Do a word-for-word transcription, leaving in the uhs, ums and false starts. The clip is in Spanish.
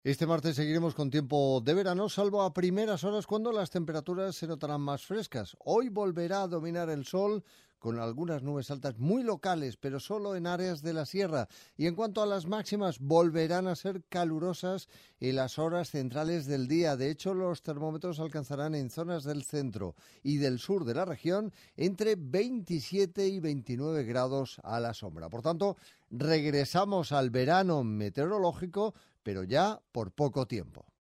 Este martes seguiremos con tiempo de verano, salvo a primeras horas cuando las temperaturas se notarán más frescas. Hoy volverá a dominar el sol con algunas nubes altas muy locales, pero solo en áreas de la sierra. Y en cuanto a las máximas, volverán a ser calurosas en las horas centrales del día. De hecho, los termómetros alcanzarán en zonas del centro y del sur de la región entre veintisiete y veintinueve grados a la sombra. Por tanto, regresamos al verano meteorológico, pero ya por poco tiempo.